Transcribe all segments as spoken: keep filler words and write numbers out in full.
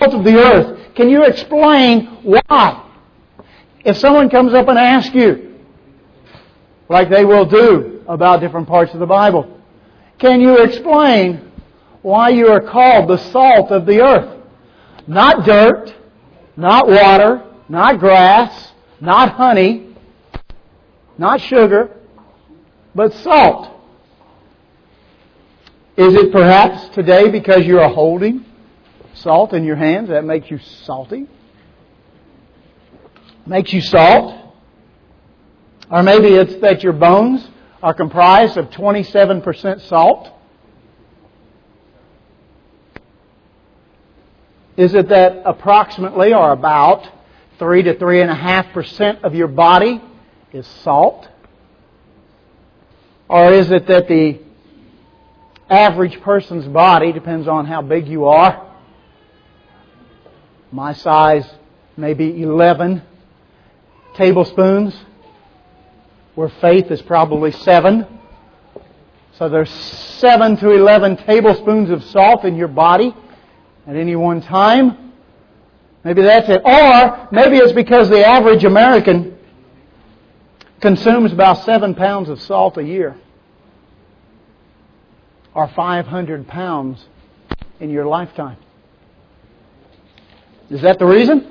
salt of the earth. Can you explain why? If someone comes up and asks you, like they will do about different parts of the Bible, can you explain why you are called the salt of the earth? Not dirt, not water, not grass, not honey, not sugar, but salt. Is it perhaps today because you are holding salt in your hands that makes you salty? Makes you salt? Or maybe it's that your bones are comprised of twenty-seven percent salt? Is it that approximately or about three to three and a half percent of your body is salt? Or is it that the average person's body, depends on how big you are, my size may be eleven tablespoons, where faith is probably seven. So there's seven to eleven tablespoons of salt in your body at any one time. Maybe that's it. Or maybe it's because the average American consumes about seven pounds of salt a year. Or five hundred pounds in your lifetime. Is that the reason?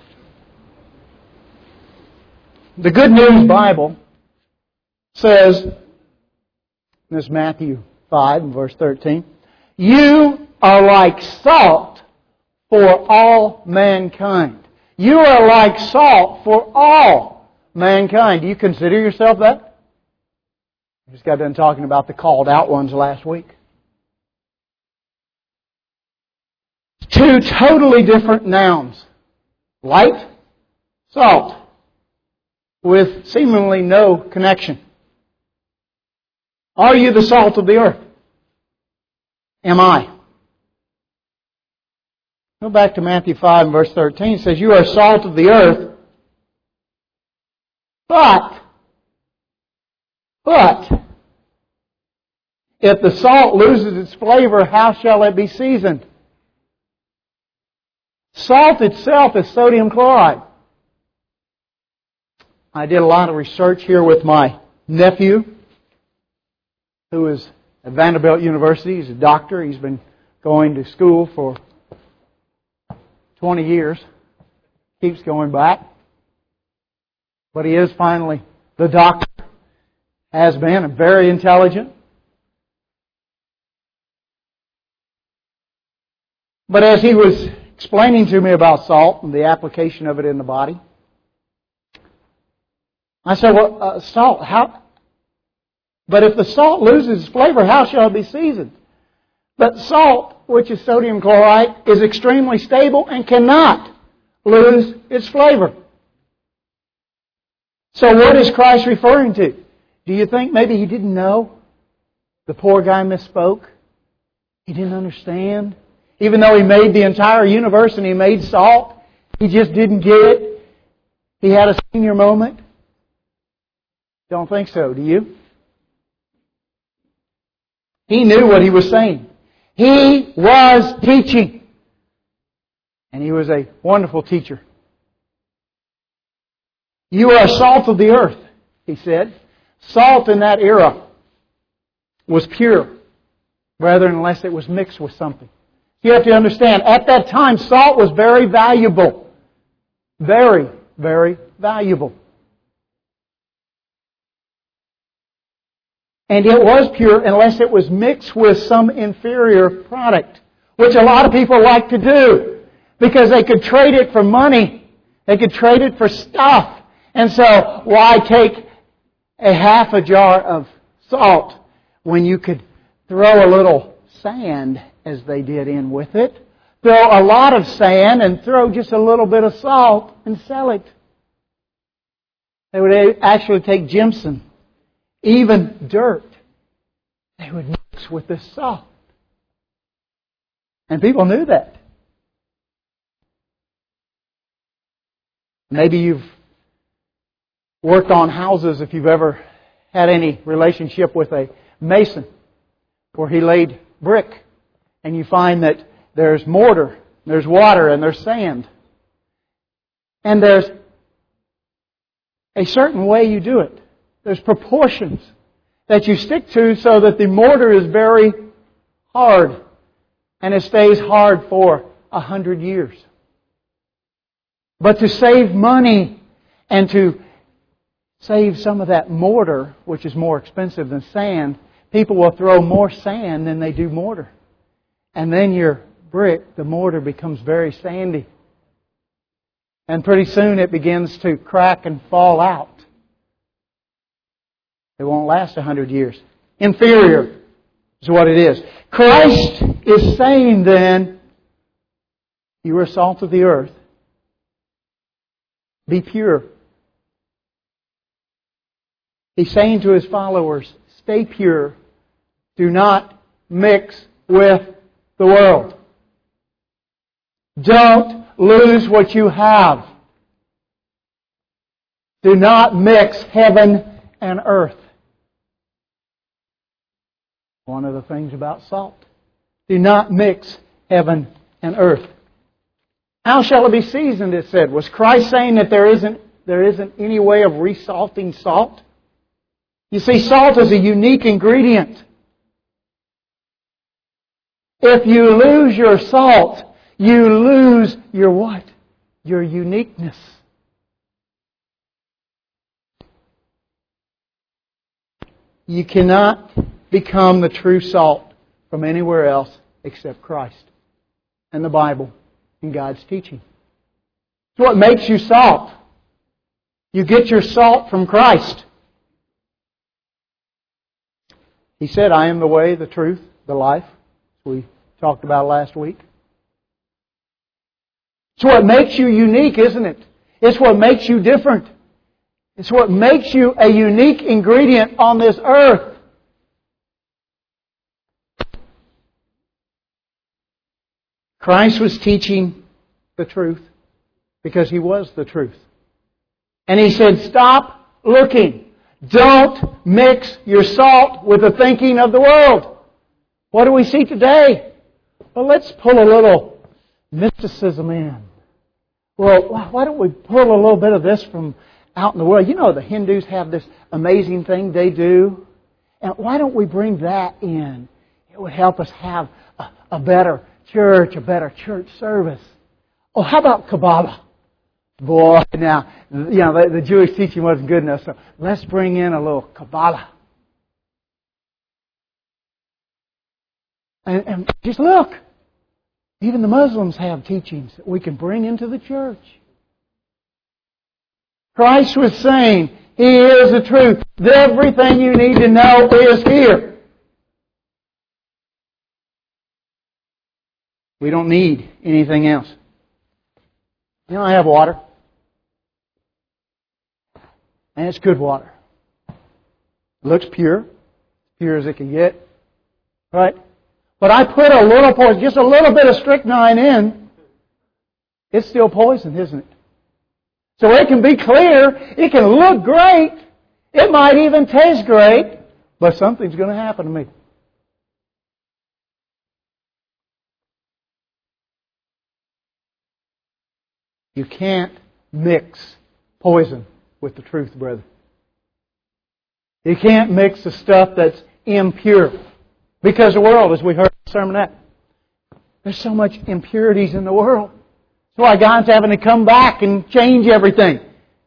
The Good News Bible says, this is Matthew five, verse thirteen, you are like salt for all mankind. You are like salt for all mankind. Do you consider yourself that? I just got done talking about the called out ones last week. Two totally different nouns. Light, salt, with seemingly no connection. Are you the salt of the earth? Am I? Go back to Matthew five and verse thirteen. It says, you are salt of the earth, but, but, if the salt loses its flavor, how shall it be seasoned? Salt itself is sodium chloride. I did a lot of research here with my nephew, who is at Vanderbilt University. He's a doctor. He's been going to school for twenty years. Keeps going back. But he is finally the doctor. Has been, and very intelligent. But as he was explaining to me about salt and the application of it in the body, I said, well, uh, salt, how... But if the salt loses its flavor, how shall it be seasoned? But salt, which is sodium chloride, is extremely stable and cannot lose its flavor. So what is Christ referring to? Do you think maybe He didn't know? The poor guy misspoke. He didn't understand. Even though He made the entire universe and He made salt, He just didn't get it. He had a senior moment. Don't think so, do you? He knew what He was saying. He was teaching. And He was a wonderful teacher. You are salt of the earth, He said. Salt in that era was pure, rather than unless it was mixed with something. You have to understand, at that time, salt was very valuable. Very, very valuable. And it was pure unless it was mixed with some inferior product, which a lot of people like to do, because they could trade it for money. They could trade it for stuff. And so, why take a half a jar of salt when you could throw a little sand, as they did, in with it? Throw a lot of sand and throw just a little bit of salt and sell it. They would actually take gypsum, even dirt. They would mix with this salt. And people knew that. Maybe you've worked on houses if you've ever had any relationship with a mason where he laid brick, and you find that there's mortar there's water, and there's sand. And there's a certain way you do it. There's proportions that you stick to so that the mortar is very hard and it stays hard for a hundred years. But to save money and to save some of that mortar, which is more expensive than sand, people will throw more sand than they do mortar. And then your brick, the mortar, becomes very sandy. And pretty soon it begins to crack and fall out. It won't last a hundred years. Inferior is what it is. Christ is saying then, you are salt of the earth. Be pure. He's saying to His followers, stay pure. Do not mix with the world. Don't lose what you have. Do not mix heaven and earth. One of the things about salt. Do not mix heaven and earth. How shall it be seasoned, it said. Was Christ saying that there isn't, there isn't any way of resalting salt? You see, salt is a unique ingredient. If you lose your salt, you lose your what? Your uniqueness. You cannot become the true salt from anywhere else except Christ and the Bible and God's teaching. It's what makes you salt. You get your salt from Christ. He said, I am the way, the truth, the life. We talked about last week. It's what makes you unique, isn't it? It's what makes you different. It's what makes you a unique ingredient on this earth. Christ was teaching the truth because He was the truth. And He said, stop looking. Don't mix your salt with the thinking of the world. What do we see today? Well, let's pull a little mysticism in. Well, why don't we pull a little bit of this from out in the world? You know, the Hindus have this amazing thing they do. And why don't we bring that in? It would help us have a, a better church, a better church service. Oh, how about Kabbalah? Boy, now, you know, the, the Jewish teaching wasn't good enough, so let's bring in a little Kabbalah. And, and just look, even the Muslims have teachings that we can bring into the church. Christ was saying, He is the truth. Everything you need to know is here. We don't need anything else. You know, I have water. And it's good water. It looks pure. Pure as it can get. Right? But I put a little poison, just a little bit of strychnine in. It's still poison, isn't it? So it can be clear. It can look great. It might even taste great. But something's going to happen to me. You can't mix poison with the truth, brother. You can't mix the stuff that's impure. Because the world, as we heard in the sermonette, there's so much impurities in the world. That's why God's having to come back and change everything.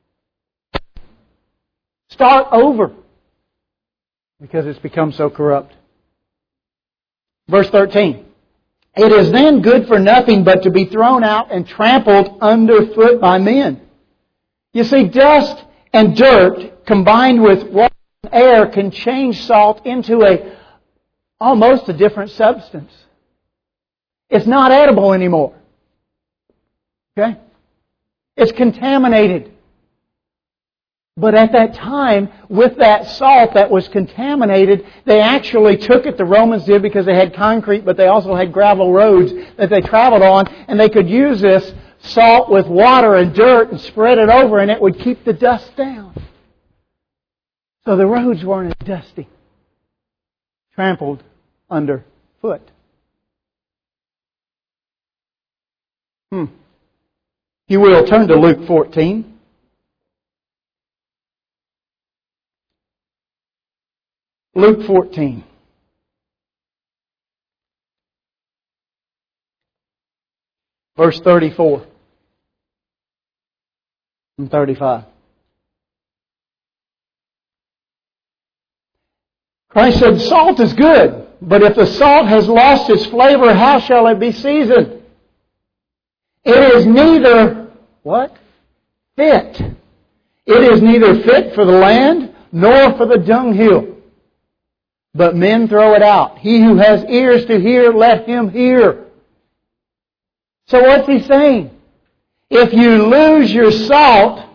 Start over. Because it's become so corrupt. Verse thirteen. It is then good for nothing but to be thrown out and trampled underfoot by men. You see, dust and dirt combined with water and air can change salt into a almost a different substance. It's not edible anymore. Okay? It's contaminated. But at that time, with that salt that was contaminated, they actually took it, the Romans did, because they had concrete, but they also had gravel roads that they traveled on, and they could use this salt with water and dirt and spread it over, and it would keep the dust down. So the roads weren't as dusty. Trampled underfoot. Hmm. You will turn to Luke fourteen. Luke fourteen. Verse thirty-four and thirty-five. Christ said, salt is good, but if the salt has lost its flavor, how shall it be seasoned? It is neither, what? Fit. It is neither fit for the land, nor for the dunghill. But men throw it out. He who has ears to hear, let him hear. So what's he saying? If you lose your salt,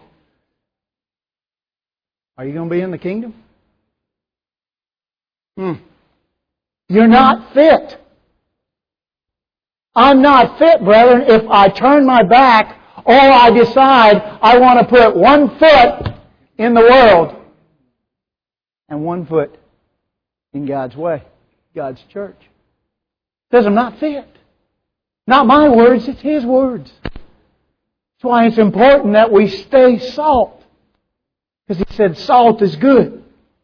are you going to be in the kingdom? Hmm. You're not fit. I'm not fit, brethren, if I turn my back or I decide I want to put one foot in the world and one foot in God's way, God's church. It says I'm not fit. Not my words, it's His words. That's why it's important that we stay salt. Because He said salt is good.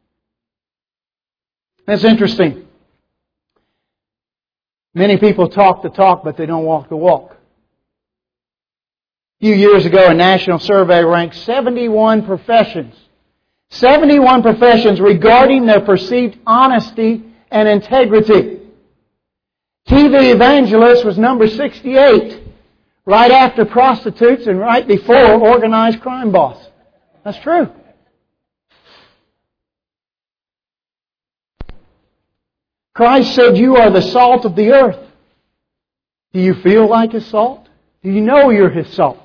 That's interesting. Many people talk the talk, but they don't walk the walk. A few years ago, a national survey ranked seventy-one professions. seventy-one professions regarding their perceived honesty and integrity. T V evangelist was number sixty-eight, right after prostitutes and right before organized crime boss. That's true. Christ said, you are the salt of the earth. Do you feel like His salt? Do you know you're His salt?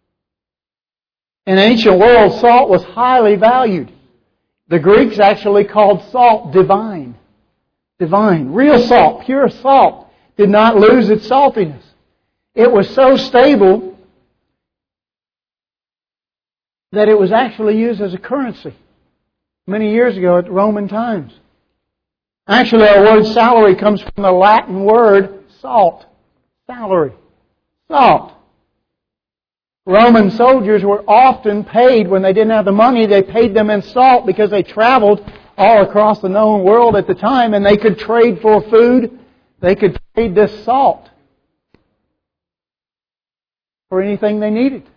In the ancient world, salt was highly valued. The Greeks actually called salt divine. Divine. Real salt, pure salt, did not lose its saltiness. It was so stable that it was actually used as a currency many years ago at Roman times. Actually, our word salary comes from the Latin word salt. Salary. Salt. Roman soldiers were often paid, when they didn't have the money, they paid them in salt because they traveled all across the known world at the time and they could trade for food. They could trade this salt for anything they needed.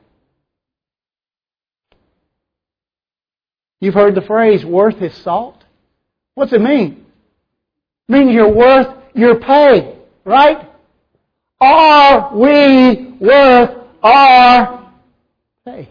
You've heard the phrase, worth his salt. What's it mean? It means you're worth your pay, right? Are we worth our pay?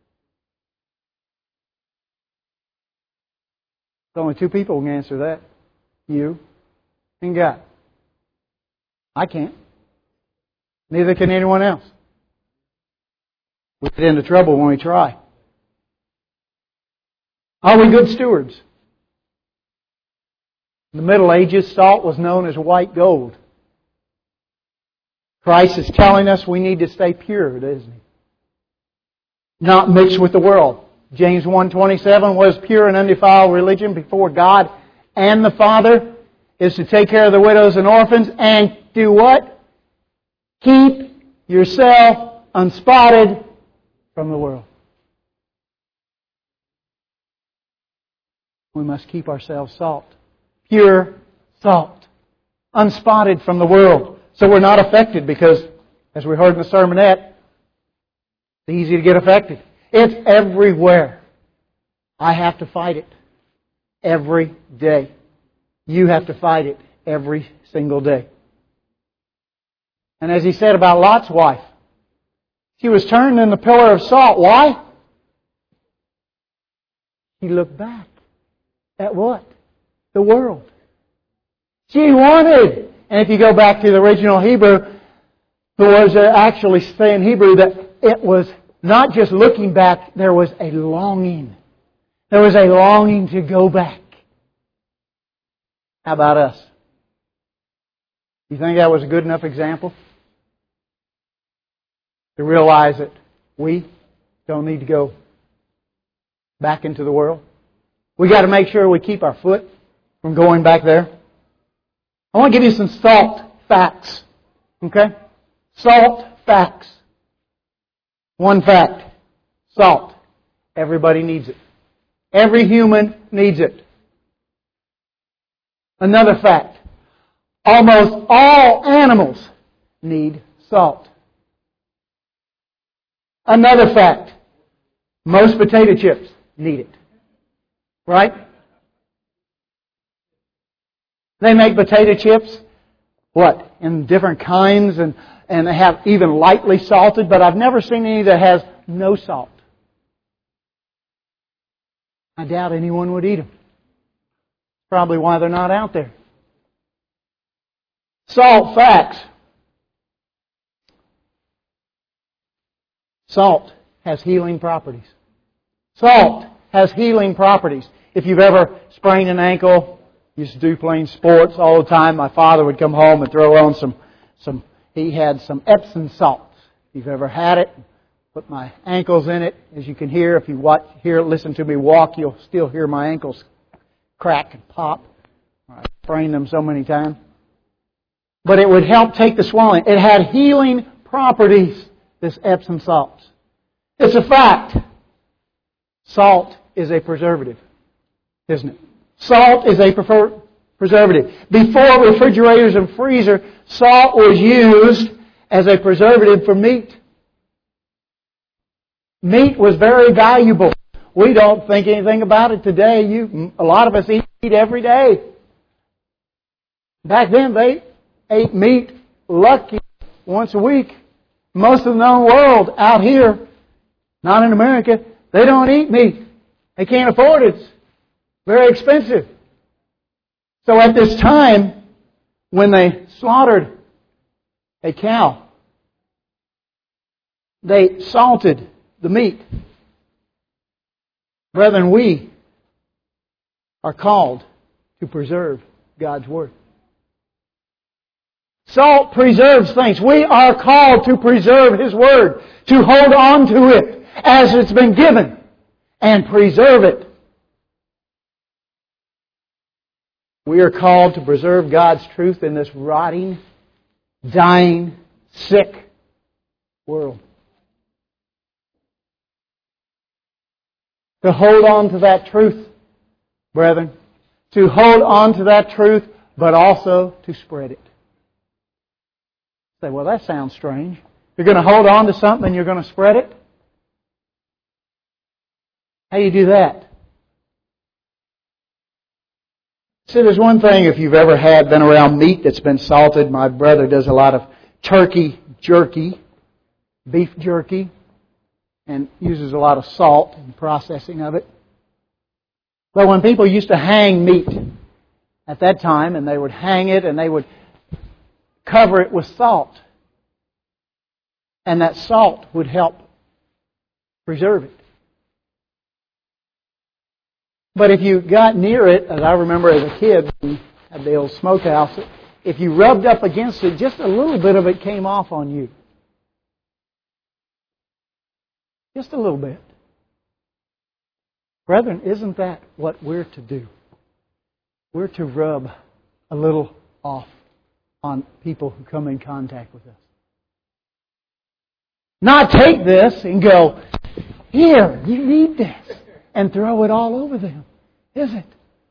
There's only two people who can answer that. You and God. I can't. Neither can anyone else. We get into trouble when we try. Are we good stewards? In the Middle Ages, salt was known as white gold. Christ is telling us we need to stay pure, isn't He? Not mixed with the world. James one twenty-seven, what is pure and undefiled religion before God and the Father is to take care of the widows and orphans and do what? Keep yourself unspotted from the world. We must keep ourselves salt. Pure salt. Unspotted from the world. So we're not affected because, as we heard in the sermonette, it's easy to get affected. It's everywhere. I have to fight it every day. You have to fight it every single day. And as he said about Lot's wife, she was turned in the pillar of salt. Why? She looked back at what? The world. She wanted. And if you go back to the original Hebrew, the words actually say in Hebrew that it was not just looking back, there was a longing. There was a longing to go back. How about us? You think that was a good enough example? To realize that we don't need to go back into the world. We got to make sure we keep our foot from going back there. I want to give you some salt facts. Okay? Salt facts. One fact. Salt. Everybody needs it. Every human needs it. Another fact. Almost all animals need salt. Another fact. Most potato chips need it. Right? They make potato chips, what, in different kinds, and, and they have even lightly salted, but I've never seen any that has no salt. I doubt anyone would eat them. Probably why they're not out there. Salt facts. Salt has healing properties. Salt has healing properties. If you've ever sprained an ankle, used to do playing sports all the time. My father would come home and throw on some, some he had some Epsom salts. If you've ever had it, put my ankles in it. As you can hear, if you watch, hear, listen to me walk, you'll still hear my ankles crack and pop. I sprained them so many times. But it would help take the swelling. It had healing properties, this Epsom salts. It's a fact. Salt is a preservative, isn't it? Salt is a prefer- preservative. Before refrigerators and freezer, salt was used as a preservative for meat. Meat was very valuable. We don't think anything about it today. You, a lot of us eat meat every day. Back then, they ate meat lucky once a week. Most of the known world out here, not in America, they don't eat meat. They can't afford it. It's very expensive. So at this time, when they slaughtered a cow, they salted the meat. Brethren, we are called to preserve God's Word. Salt preserves things. We are called to preserve His Word, to hold on to it as it's been given and preserve it. We are called to preserve God's truth in this rotting, dying, sick world. To hold on to that truth, brethren. To hold on to that truth, but also to spread it. Say, well, that sounds strange. You're going to hold on to something and you're going to spread it? How do you do that? See, there's one thing, if you've ever had, been around meat that's been salted. My brother does a lot of turkey jerky, beef jerky, and uses a lot of salt in the processing of it. But when people used to hang meat at that time, and they would hang it and they would cover it with salt. And that salt would help preserve it. But if you got near it, as I remember as a kid, when we had the old smokehouse, if you rubbed up against it, just a little bit of it came off on you. Just a little bit. Brethren, isn't that what we're to do? We're to rub a little off on people who come in contact with us. Not take this and go, here, you need this, and throw it all over them, is it?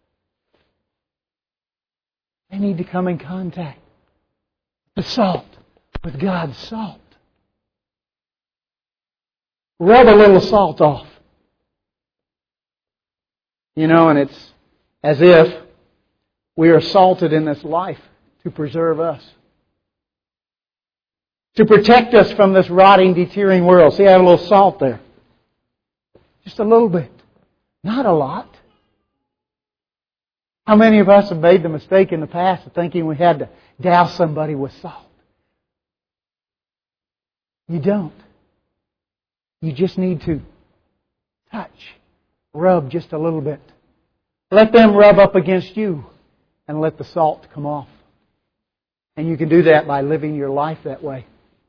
They need to come in contact with salt, with God's salt. Rub a little salt off. You know, and it's as if we are salted in this life to preserve us. To protect us from this rotting, deteriorating world. See, I have a little salt there. Just a little bit. Not a lot. How many of us have made the mistake in the past of thinking we had to douse somebody with salt? You don't. You just need to touch, rub just a little bit. Let them rub up against you and let the salt come off. And you can do that by living your life that way.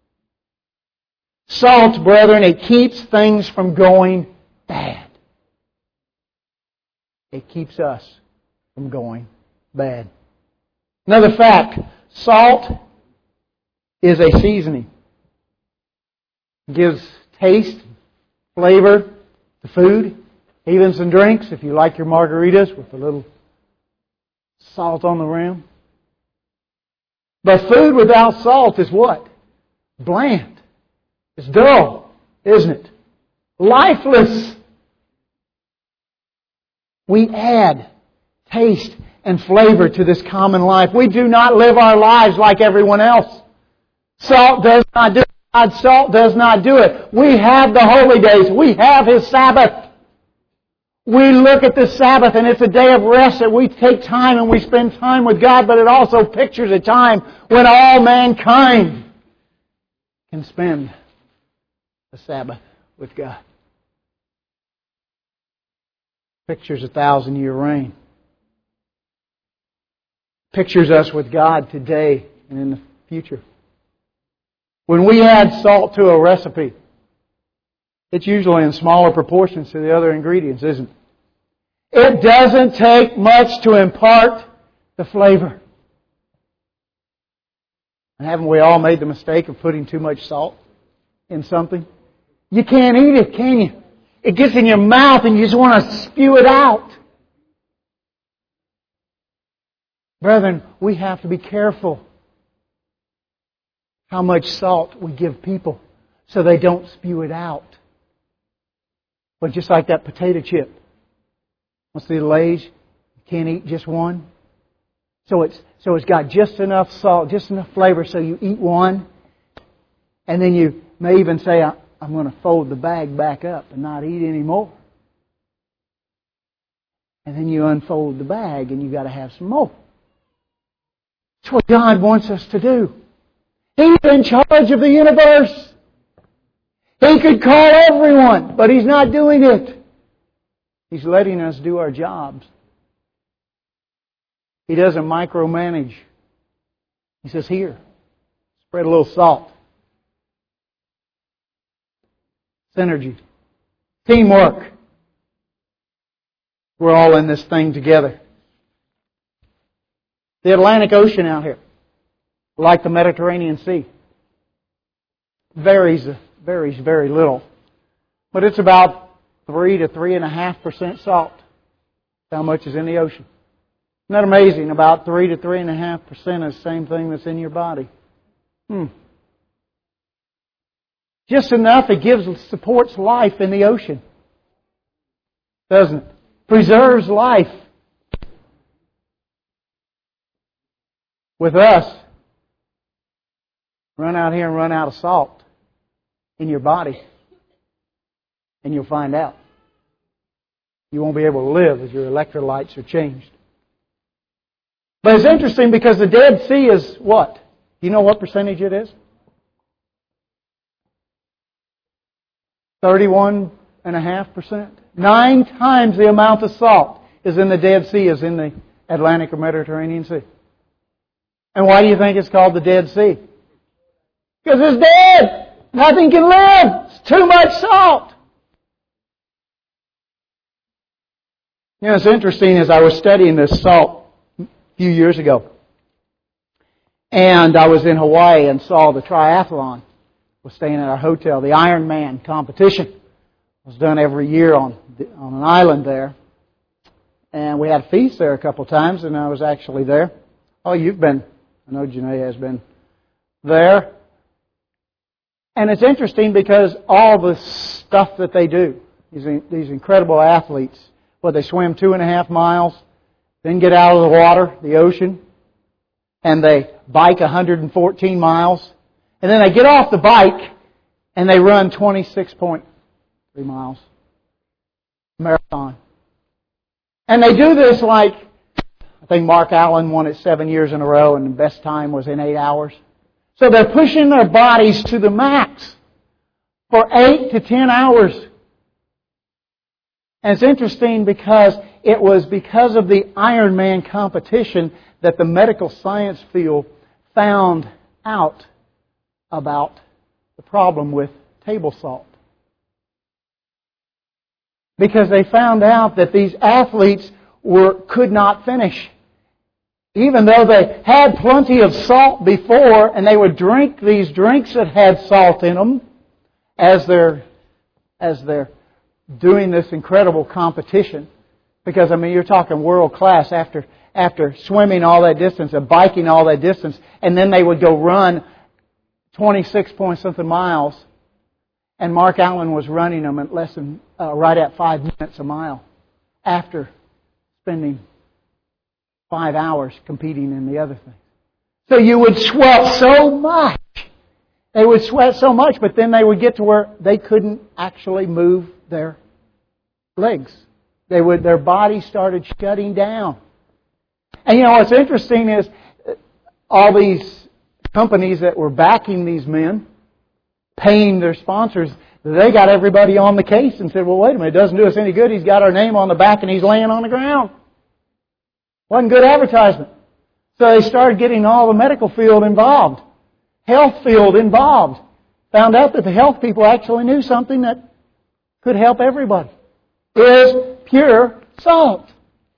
Salt, brethren, it keeps things from going bad. It keeps us from going bad. Another fact, salt is a seasoning. It gives taste, flavor to food, even some drinks, if you like your margaritas with a little salt on the rim. But food without salt is what? Bland. It's dull, isn't it? Lifeless. We add taste and flavor to this common life. We do not live our lives like everyone else. Salt does not do it. God's salt does not do it. We have the holy days. We have His Sabbath. We look at the Sabbath and it's a day of rest that we take time and we spend time with God, but it also pictures a time when all mankind can spend the Sabbath with God. Pictures a thousand year reign. Pictures us with God today and in the future. When we add salt to a recipe, it's usually in smaller proportions to the other ingredients, isn't it? It doesn't take much to impart the flavor. And haven't we all made the mistake of putting too much salt in something? You can't eat it, can you? It gets in your mouth and you just want to spew it out. Brethren, we have to be careful how much salt we give people so they don't spew it out. But just like that potato chip. What's the Lay's? You can't eat just one. So it's so it's got just enough salt, just enough flavor so you eat one. And then you may even say, I'm going to fold the bag back up and not eat any more. And then you unfold the bag and you've got to have some more. That's what God wants us to do. He's in charge of the universe. He could call everyone, but He's not doing it. He's letting us do our jobs. He doesn't micromanage. He says, here, spread a little salt. Synergy. Teamwork. We're all in this thing together. The Atlantic Ocean out here, like the Mediterranean Sea, varies, varies very little. But it's about three to three and a half percent salt. How much is in the ocean? Isn't that amazing? About three to three and a half percent is the same thing that's in your body. Hmm. Just enough it gives supports life in the ocean. Doesn't it? Preserves life. With us, run out here and run out of salt in your body, and you'll find out. You won't be able to live as your electrolytes are changed. But it's interesting because the Dead Sea is what? Do you know what percentage it is? thirty-one point five percent. Nine times the amount of salt is in the Dead Sea as in the Atlantic or Mediterranean Sea. And why do you think it's called the Dead Sea? Because it's dead. Nothing can live. It's too much salt. You know, it's interesting as I was studying this salt a few years ago. And I was in Hawaii and saw the triathlon. I was staying at our hotel. The Ironman competition was done every year on, on an island there. And we had feasts there a couple of times, and I was actually there. Oh, you've been... I know Janae has been there. And it's interesting because all the stuff that they do, these, these incredible athletes, well, they swim two and a half miles, then get out of the water, the ocean, and they bike one hundred fourteen miles, and then they get off the bike and they run twenty-six point three miles. Marathon. And they do this like, I think Mark Allen won it seven years in a row and the best time was in eight hours. So they're pushing their bodies to the max for eight to ten hours. And it's interesting because it was because of the Ironman competition that the medical science field found out about the problem with table salt. Because they found out that these athletes were could not finish. Even though they had plenty of salt before, and they would drink these drinks that had salt in them as their as they're doing this incredible competition. Because, I mean, you're talking world class after after swimming all that distance and biking all that distance. And then they would go run twenty-six point something miles. And Mark Allen was running them at less than, uh, right at five minutes a mile after spending five hours competing in the other thing. So you would sweat so much. They would sweat so much, but then they would get to where they couldn't actually move their legs. They would, their body started shutting down. And you know what's interesting is all these companies that were backing these men, paying their sponsors, they got everybody on the case and said, well, wait a minute, it doesn't do us any good. He's got our name on the back and he's laying on the ground. Wasn't good advertisement. So they started getting all the medical field involved, health field involved. Found out that the health people actually knew something that could help everybody. Is pure salt.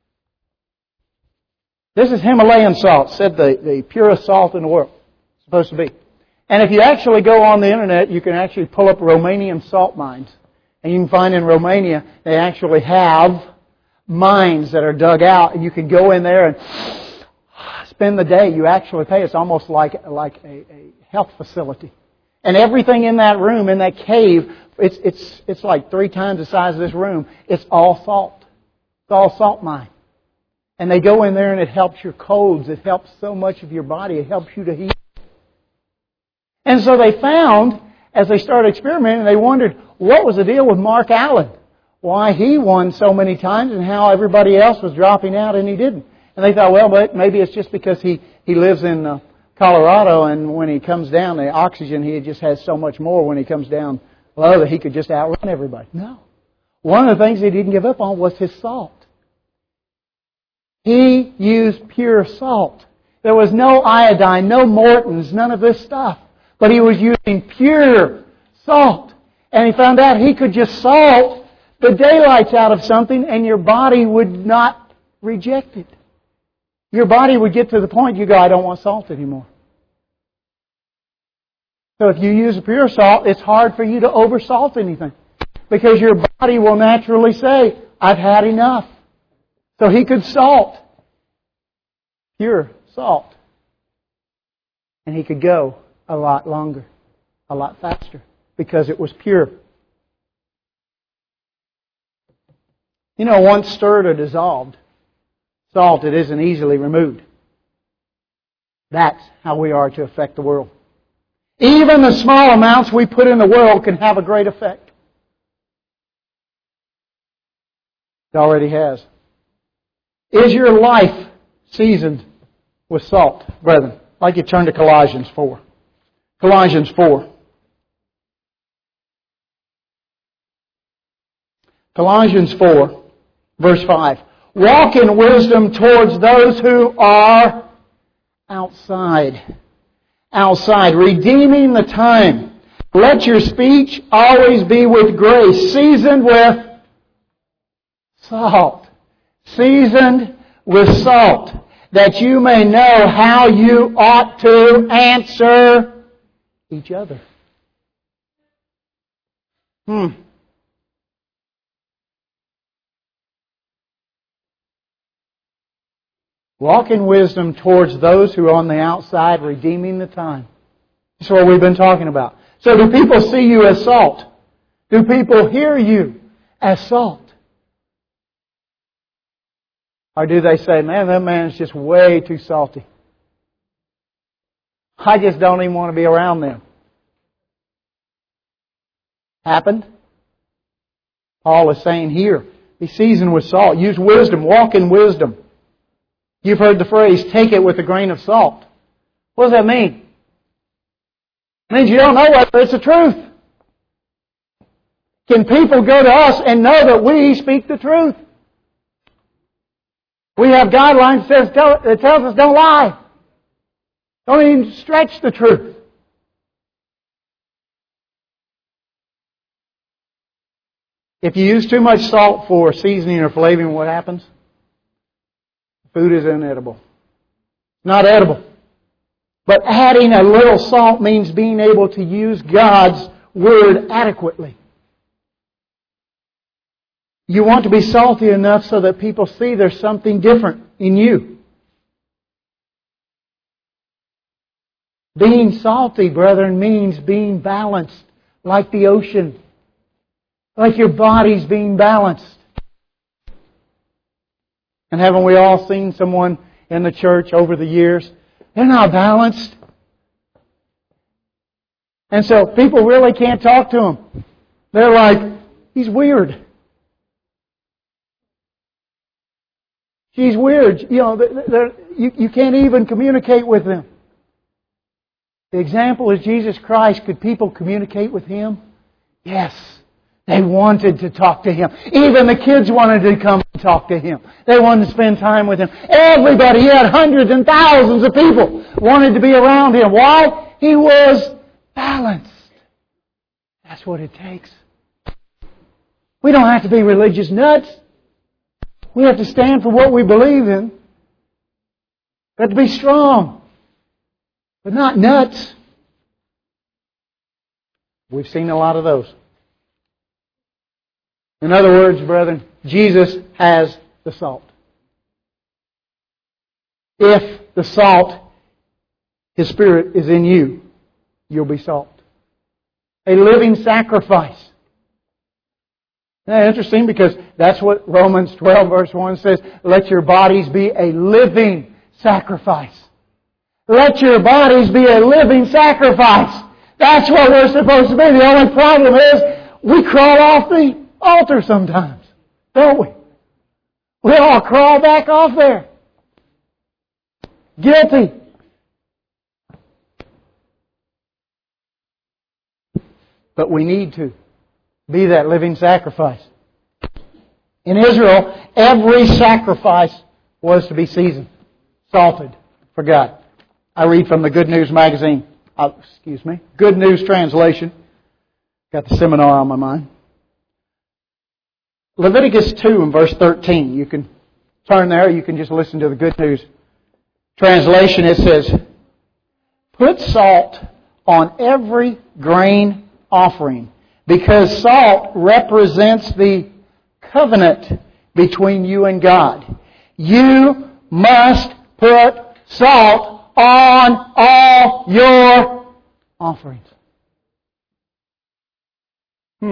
This is Himalayan salt, said the, the purest salt in the world. It's supposed to be. And if you actually go on the internet, you can actually pull up Romanian salt mines. And you can find in Romania, they actually have mines that are dug out. And you can go in there and spend the day. You actually pay. It's almost like, like a, a health facility. And everything in that room, in that cave, it's, it's, it's like three times the size of this room. It's all salt. It's all salt mine. And they go in there and it helps your colds. It helps so much of your body. It helps you to heal. And so they found, as they started experimenting, they wondered, what was the deal with Mark Allen? Why he won so many times and how everybody else was dropping out and he didn't. And they thought, well, but maybe it's just because he, he lives in uh, Colorado and when he comes down, the oxygen, he just has so much more when he comes down low that he could just outrun everybody. No. One of the things he didn't give up on was his salt. He used pure salt. There was no iodine, no Mortons, none of this stuff. But he was using pure salt. And he found out he could just salt the daylights out of something and your body would not reject it. Your body would get to the point you go, I don't want salt anymore. So if you use a pure salt, it's hard for you to oversalt anything. Because your body will naturally say, I've had enough. So he could salt. Pure salt. And he could go a lot longer, a lot faster, because it was pure. You know, once stirred or dissolved, salt, it isn't easily removed. That's how we are to affect the world. Even the small amounts we put in the world can have a great effect. It already has. Is your life seasoned with salt, brethren? I'd like you to turn to Colossians four. Colossians four. Colossians four, verse five. Walk in wisdom towards those who are outside. Outside, redeeming the time. Let your speech always be with grace, seasoned with salt. Seasoned with salt, that you may know how you ought to answer each other. Hmm. Walk in wisdom towards those who are on the outside, redeeming the time. That's what we've been talking about. So do people see you as salt? Do people hear you as salt? Or do they say, man, that man is just way too salty. I just don't even want to be around them. Happened? Paul is saying here, be seasoned with salt. Use wisdom. Walk in wisdom. You've heard the phrase, take it with a grain of salt. What does that mean? It means you don't know whether it's the truth. Can people go to us and know that we speak the truth? We have guidelines that tell, that tells us don't lie. Don't even stretch the truth. If you use too much salt for seasoning or flavoring, what happens? Food is inedible. Not edible. But adding a little salt means being able to use God's Word adequately. You want to be salty enough so that people see there's something different in you. Being salty, brethren, means being balanced, like the ocean. Like your body's being balanced. And haven't we all seen someone in the church over the years? They're not balanced. And so people really can't talk to him. They're like, he's weird. She's weird. You know, they're, they're, you, you can't even communicate with them. The example is Jesus Christ. Could people communicate with Him? Yes. They wanted to talk to Him. Even the kids wanted to come and talk to Him. They wanted to spend time with Him. Everybody, He had hundreds and thousands of people wanted to be around Him. Why? He was balanced. That's what it takes. We don't have to be religious nuts. We have to stand for what we believe in. We have to be strong, but not nuts. We've seen a lot of those. In other words, brethren, Jesus has the salt. If the salt, His Spirit, is in you, you'll be salt. A living sacrifice. Isn't that interesting? Because that's what Romans twelve verse one says. Let your bodies be a living sacrifice. Let your bodies be a living sacrifice. That's what we're supposed to be. The only problem is we crawl off the altar sometimes, don't we? We all crawl back off there. Guilty. But we need to be that living sacrifice. In Israel, every sacrifice was to be seasoned, salted for God. I read from the Good News magazine. Oh, excuse me. Good News translation. Got the seminar on my mind. Leviticus two and verse thirteen. You can turn there. You can just listen to the Good News translation. It says, "Put salt on every grain offering, because salt represents the covenant between you and God. You must put salt on all your offerings." Hmm.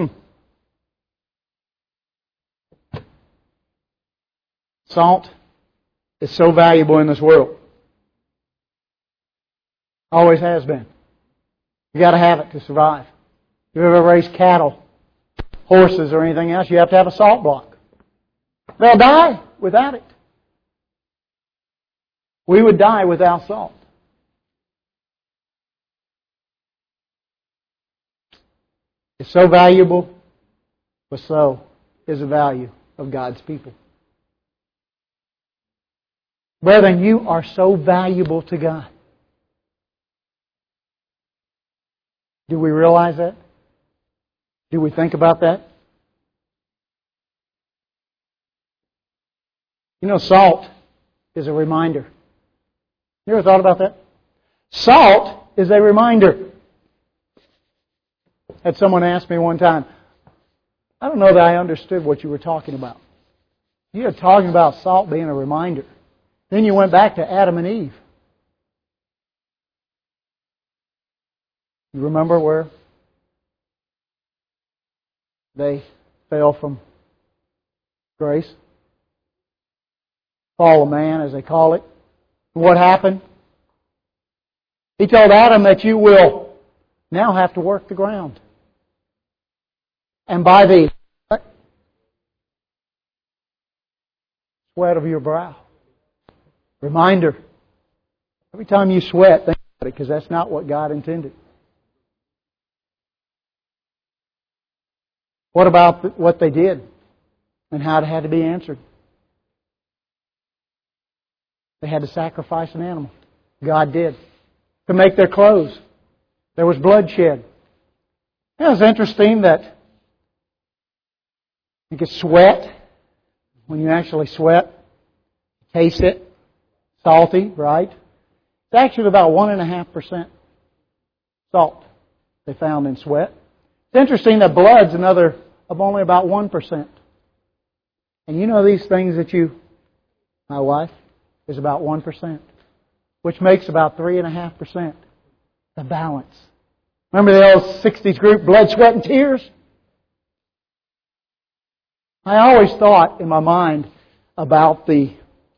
Salt is so valuable in this world. Always has been. You got to have it to survive. If you ever raise cattle, horses, or anything else, you have to have a salt block. They'll die without it. We would die without salt. It's so valuable, but so is the value of God's people. Brethren, you are so valuable to God. Do we realize that? Do we think about that? You know, salt is a reminder. You ever thought about that? Salt is a reminder. Had someone ask me one time, I don't know that I understood what you were talking about. You were talking about salt being a reminder. Then you went back to Adam and Eve. You remember where they fell from grace? Fall of man, as they call it. What happened? He told Adam that you will now have to work the ground. And by the sweat of your brow. Reminder. Every time you sweat, think about it, because that's not what God intended. What about what they did and how it had to be answered? They had to sacrifice an animal. God did. To make their clothes. There was bloodshed. It was interesting that you could sweat. When you actually sweat, taste it. Salty, right? It's actually about one and a half percent salt they found in sweat. It's interesting that blood's another of only about one percent. And you know these things that you, my wife, is about one percent, which makes about three point five percent the balance. Remember the old sixties group, Blood, Sweat, and Tears? I always thought in my mind about the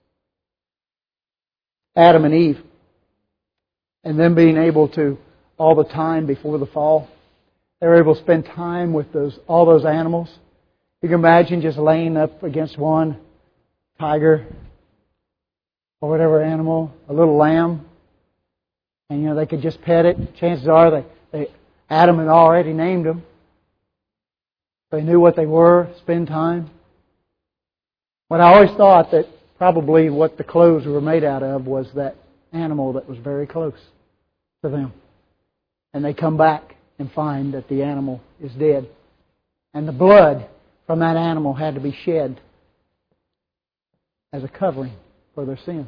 Adam and Eve and them being able to, all the time before the fall, they were able to spend time with those all those animals. You can imagine just laying up against one tiger or whatever animal, a little lamb, and you know they could just pet it. Chances are they, they Adam had already named them. They knew what they were, spend time. But I always thought that probably what the clothes were made out of was that animal that was very close to them. And they come back and find that the animal is dead. And the blood from that animal had to be shed as a covering for their sin.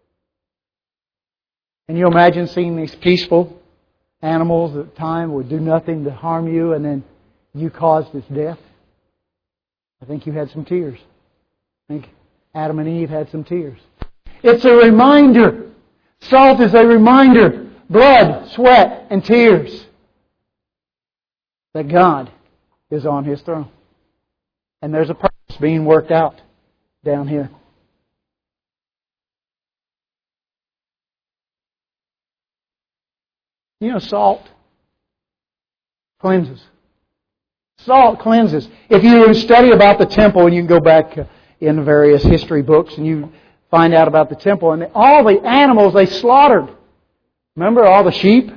And you imagine seeing these peaceful animals at the time would do nothing to harm you, and then you caused its death? I think you had some tears. I think Adam and Eve had some tears. It's a reminder. Salt is a reminder. Blood, sweat, and tears. That God is on His throne. And there's a purpose being worked out down here. You know, salt cleanses. Salt cleanses. If you study about the temple, and you can go back in various history books and you find out about the temple, and all the animals they slaughtered. Remember all the sheep?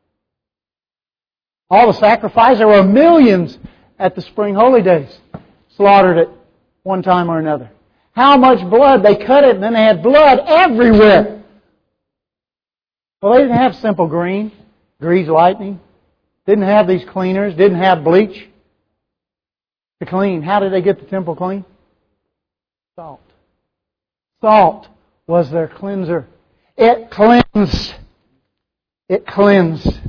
All the sacrifice. There were millions at the Spring Holy Days slaughtered at one time or another. How much blood? They cut it and then they had blood everywhere. Well, they didn't have Simple Green, Grease Lightning. Didn't have these cleaners. Didn't have bleach to clean. How did they get the temple clean? Salt. Salt was their cleanser. It cleansed. It cleansed. It's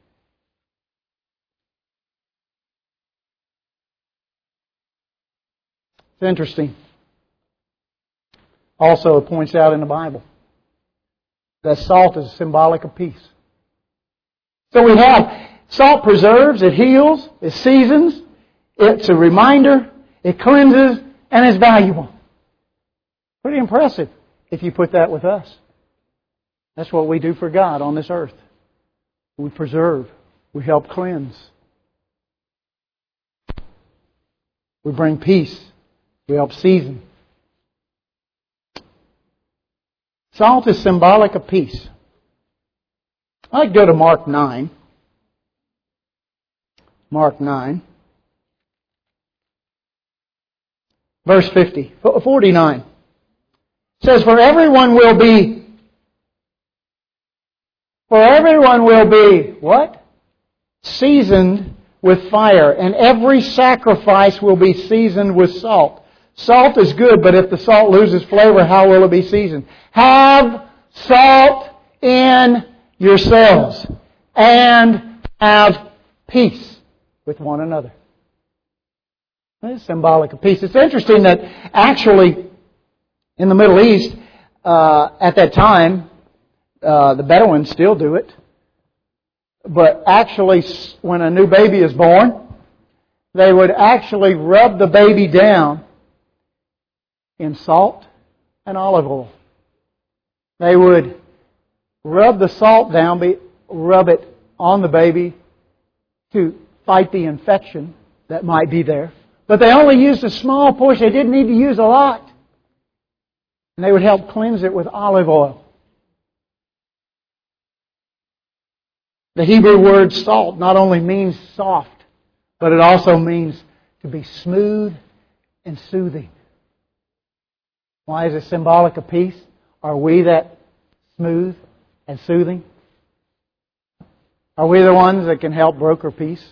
interesting. Also, it points out in the Bible that salt is symbolic of peace. So we have salt preserves, it heals, it seasons, it's a reminder, it cleanses, and it's valuable. Pretty impressive if you put that with us. That's what we do for God on this earth. We preserve. We help cleanse. We bring peace. We help season. Salt is symbolic of peace. I'd go to Mark nine. Mark nine. Verse fifty, forty-nine. It says, For everyone will be, for everyone will be, what? Seasoned with fire, and every sacrifice will be seasoned with salt. Salt is good, but if the salt loses flavor, how will it be seasoned? Have salt in yourselves, and have peace with one another. It's symbolic of peace. It's interesting that actually in the Middle East, uh, at that time, uh, the Bedouins still do it. But actually, when a new baby is born, they would actually rub the baby down in salt and olive oil. They would rub the salt down, rub it on the baby to fight the infection that might be there. But they only used a small portion. They didn't need to use a lot. And they would help cleanse it with olive oil. The Hebrew word salt not only means soft, but it also means to be smooth and soothing. Why is it symbolic of peace? Are we that smooth and soothing? Are we the ones that can help broker peace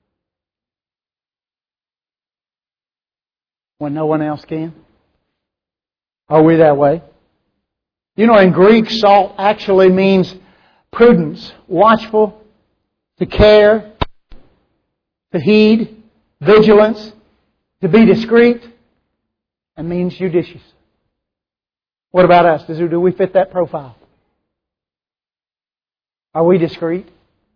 when no one else can? Are we that way? You know, in Greek, salt actually means prudence, watchful, to care, to heed, vigilance, to be discreet. and means judicious. What about us? Do do we fit that profile? Are we discreet?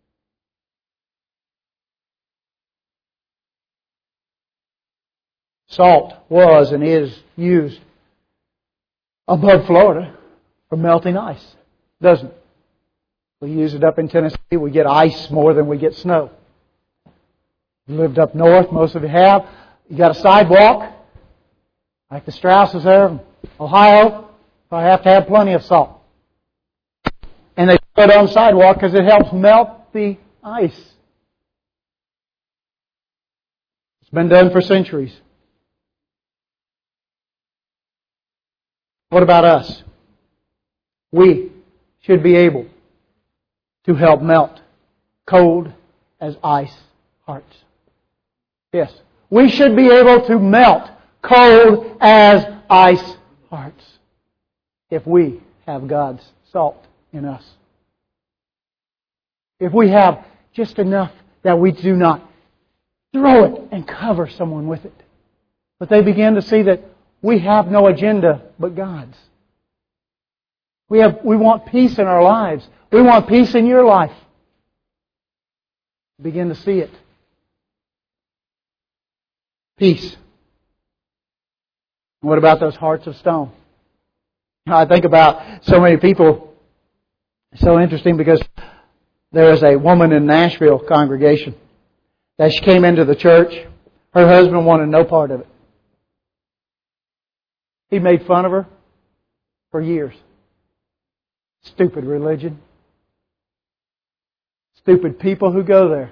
Salt was and is used above Florida for melting ice, doesn't it? We use it up in Tennessee. We get ice more than we get snow. You lived up north, most of you have. You got a sidewalk, like the Strausses there in Ohio. I have to have plenty of salt. And they put it on the sidewalk because it helps melt the ice. It's been done for centuries. What about us? We should be able to help melt cold as ice hearts. Yes. We should be able to melt cold as ice hearts if we have God's salt in us. If we have just enough that we do not throw it and cover someone with it, but they begin to see that we have no agenda but God's. We have, we want peace in our lives. We want peace in your life. Begin to see it. Peace. What about those hearts of stone? I think about so many people. It's so interesting because there is a woman in Nashville congregation that she came into the church. Her husband wanted no part of it. He made fun of her for years. Stupid religion. Stupid people who go there.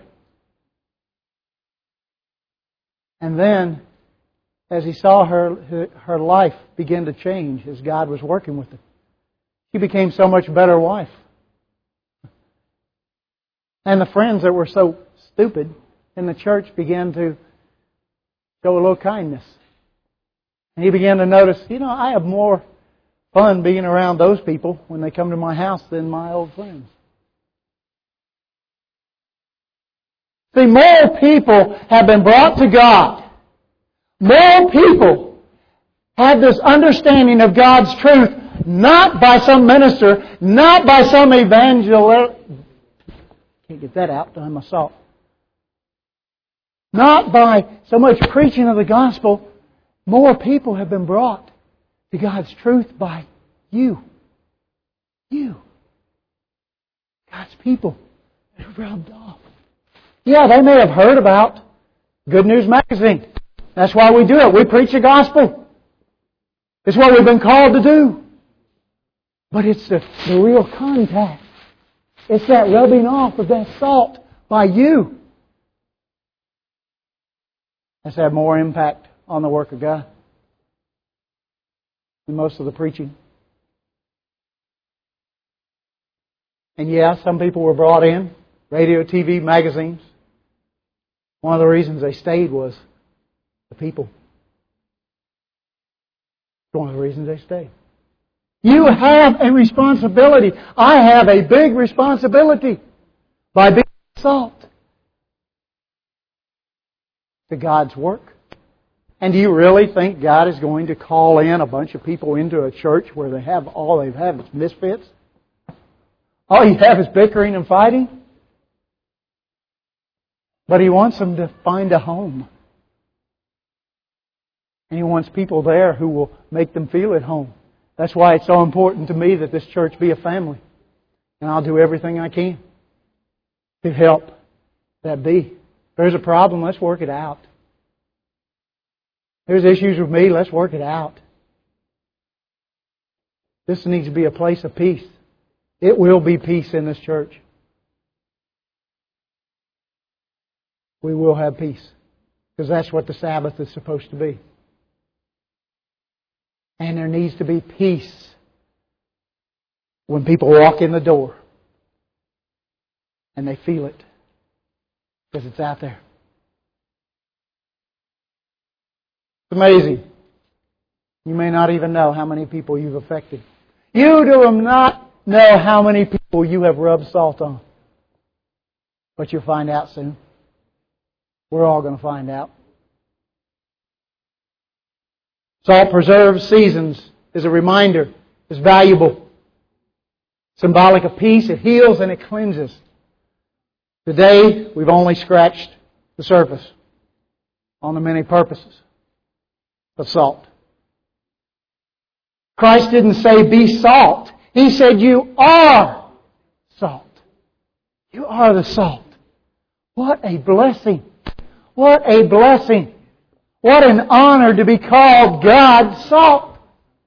And then, as he saw her, her life begin to change as God was working with her, she became so much better wife. And the friends that were so stupid in the church began to show a little kindness. And he began to notice, you know, I have more fun being around those people when they come to my house than my old friends. See, more people have been brought to God. More people have this understanding of God's truth, not by some minister, not by some evangelist. Can't get that out, I'm a salt. Not by so much preaching of the gospel. More people have been brought to God's truth by you. You. God's people have rubbed off. Yeah, they may have heard about Good News Magazine. That's why we do it. We preach the gospel. It's what we've been called to do. But it's the, the real contact. It's that rubbing off of that salt by you that's had more impact on the work of God than most of the preaching. And yeah, some people were brought in, radio, T V, magazines. One of the reasons they stayed was the people. One of the reasons they stayed. You have a responsibility. I have a big responsibility by being salt to God's work. And do you really think God is going to call in a bunch of people into a church where they have all they have is misfits? All you have is bickering and fighting? But He wants them to find a home. And He wants people there who will make them feel at home. That's why it's so important to me that this church be a family. And I'll do everything I can to help that be. If there's a problem, let's work it out. There's issues with me, let's work it out. This needs to be a place of peace. It will be peace in this church. We will have peace. Because that's what the Sabbath is supposed to be. And there needs to be peace when people walk in the door and they feel it because it's out there. It's amazing. You may not even know how many people you've affected. You do not know how many people you have rubbed salt on. But you'll find out soon. We're all going to find out. Salt preserves, seasons, is a reminder, is valuable. Symbolic of peace, it heals and it cleanses. Today, we've only scratched the surface on the many purposes of salt. Christ didn't say, be salt. He said, you are salt. You are the salt. What a blessing. What a blessing. What an honor to be called God's salt.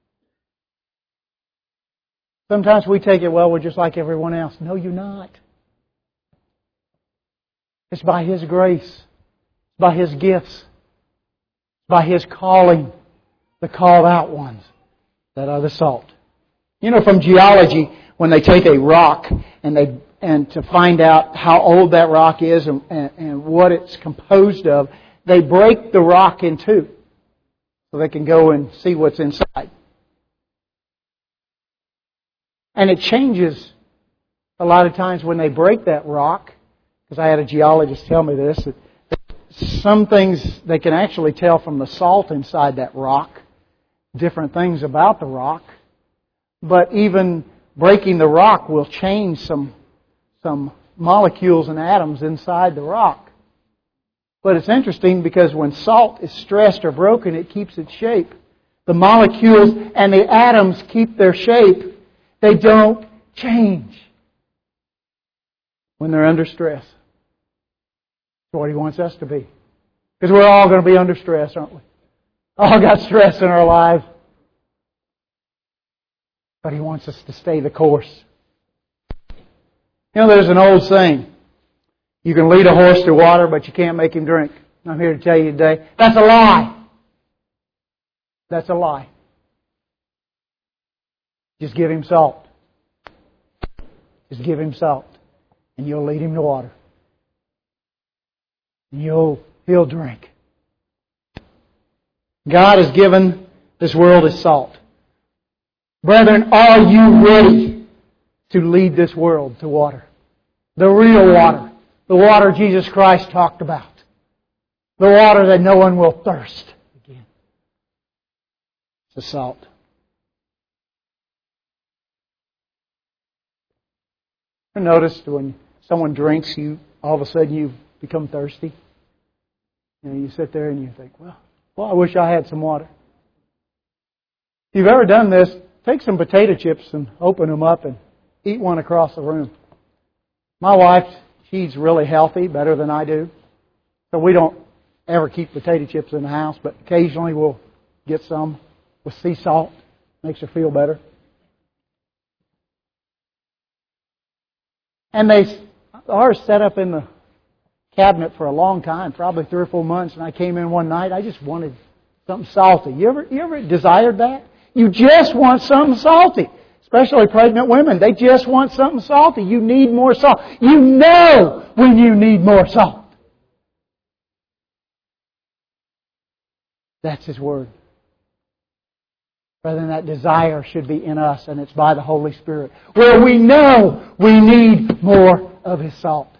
Sometimes we take it, well, we're just like everyone else. No, you're not. It's by His grace, by His gifts, by His calling, the called out ones that are the salt. You know, from geology, when they take a rock and they and to find out how old that rock is and, and, and what it's composed of, they break the rock in two so they can go and see what's inside. And it changes a lot of times when they break that rock, because I had a geologist tell me this, that some things they can actually tell from the salt inside that rock, different things about the rock, but even breaking the rock will change some some molecules and atoms inside the rock. But it's interesting because when salt is stressed or broken, it keeps its shape. The molecules and the atoms keep their shape. They don't change when they're under stress. That's what He wants us to be. Because we're all going to be under stress, aren't we? All got stress in our lives. But He wants us to stay the course. You know, there's an old saying, you can lead a horse to water, but you can't make him drink. I'm here to tell you today, that's a lie. That's a lie. Just give him salt. Just give him salt. And you'll lead him to water. And you'll, he'll drink. God has given this world as salt. Brethren, are you ready to lead this world to water? The real water. The water Jesus Christ talked about. The water that no one will thirst again. It's the salt. I noticed when someone drinks, you all of a sudden you become thirsty. You know, you sit there and you think, well, well, I wish I had some water. If you've ever done this, take some potato chips and open them up and eat one across the room. My wife, she's really healthy, better than I do. So we don't ever keep potato chips in the house, but occasionally we'll get some with sea salt. Makes her feel better. And they are set up in the cabinet for a long time, probably three or four months, and I came in one night, I just wanted something salty. You ever, you ever desired that? You just want something salty. Especially pregnant women. They just want something salty. You need more salt. You know when you need more salt. That's His Word. Rather than that desire should be in us, and it's by the Holy Spirit. Where we know we need more of His salt.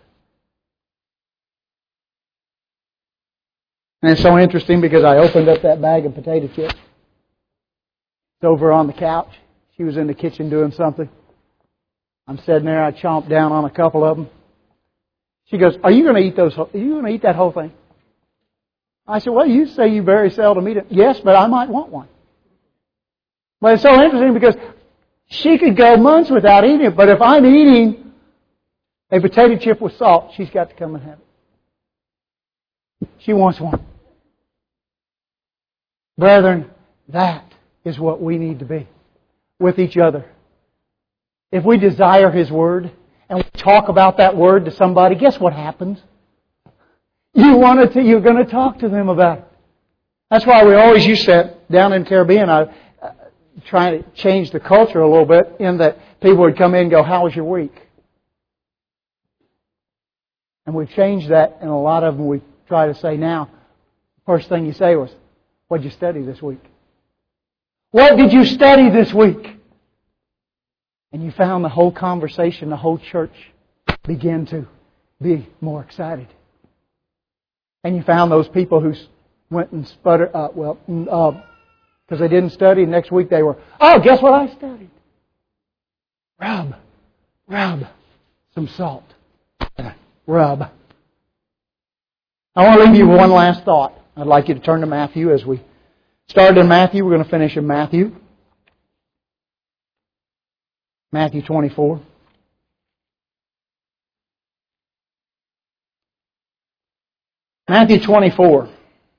And it's so interesting because I opened up that bag of potato chips. It's over on the couch. She was in the kitchen doing something. I'm sitting there. I chomped down on a couple of them. She goes, "Are you going to eat those? Are you going to eat that whole thing?" I said, "Well, you say you very seldom eat it." "Yes, but I might want one." But it's so interesting because she could go months without eating it. But if I'm eating a potato chip with salt, she's got to come and have it. She wants one. Brethren, that is what we need to be with each other. If we desire His Word and we talk about that Word to somebody, guess what happens? You want it to, you're going to talk to them about it. That's why we always used to, down in the Caribbean, I uh, trying to change the culture a little bit in that people would come in and go, "How was your week?" And we've changed that, and a lot of them we try to say now, first thing you say was, "What did you study this week?" What did you study this week? And you found the whole conversation, the whole church began to be more excited. And you found those people who went and sputtered, uh, well, uh, because they didn't study. Next week they were, oh, guess what I studied? Rub, rub some salt. Rub. I want to leave you with one last thought. I'd like you to turn to Matthew as we started in Matthew. We're going to finish in Matthew. Matthew twenty-four. Matthew twenty-four.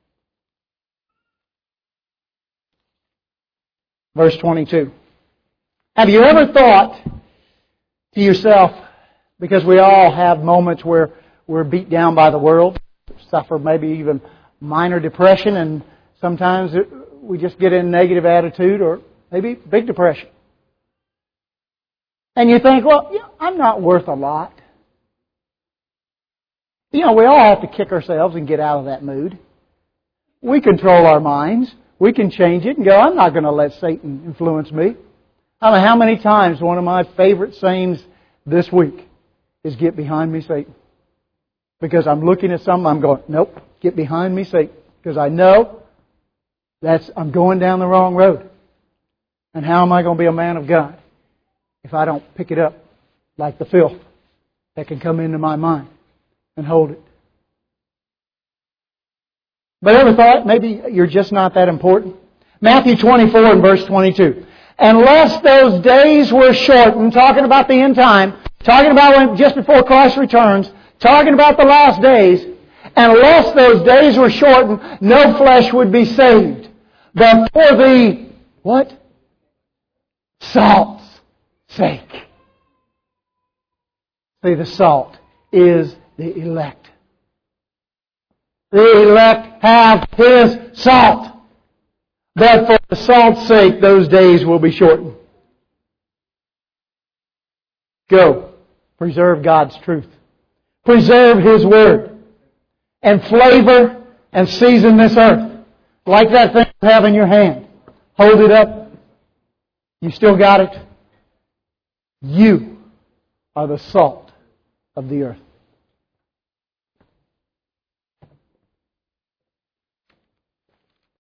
Verse twenty-two. Have you ever thought to yourself, because we all have moments where we're beat down by the world, suffer maybe even minor depression, and sometimes we just get in a negative attitude or maybe big depression. And you think, well, yeah, I'm not worth a lot. You know, we all have to kick ourselves and get out of that mood. We control our minds. We can change it and go, I'm not going to let Satan influence me. I don't know how many times one of my favorite sayings this week is, get behind me, Satan. Because I'm looking at something, I'm going, nope, get behind me, Satan. Because I know that's I'm going down the wrong road. And how am I going to be a man of God if I don't pick it up like the filth that can come into my mind and hold it? But ever thought maybe you're just not that important? Matthew twenty-four and verse twenty-two. Unless those days were shortened, talking about the end time, talking about when, just before Christ returns, talking about the last days, unless those days were shortened, no flesh would be saved. But for the, what? Salt's sake. See, the salt is the elect. The elect have His salt. But for the salt's sake, those days will be shortened. Go. Preserve God's truth. Preserve His Word. And flavor and season this earth. Like that thing you have in your hand. Hold it up. You still got it? You are the salt of the earth.